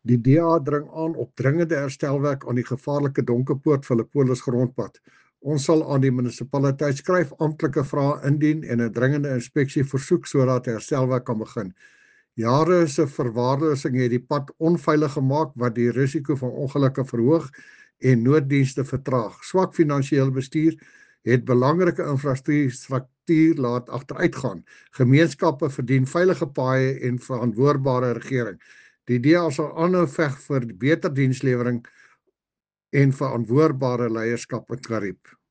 Die DA dring aan op dringende herstelwerk aan die gevaarlike Donkerpoort Philippolis grondpad. Ons sal aan die munisipaliteit skryf amptelike vrae indien en 'n dringende inspeksie versoek sodat herstelwerk kan begin. Jare se verwaarlosing het die pad onveilig gemaak wat die risiko van ongelukke verhoog en nooddienste vertraag. Swak finansiële bestuur het belangrike infrastruktuur laat agteruitgaan. Gemeenskappe verdien veilige paaie en verantwoordbare regering. Die DA sal aanhou veg vir beter dienslewering en verantwoordbare leierskap in Kariep.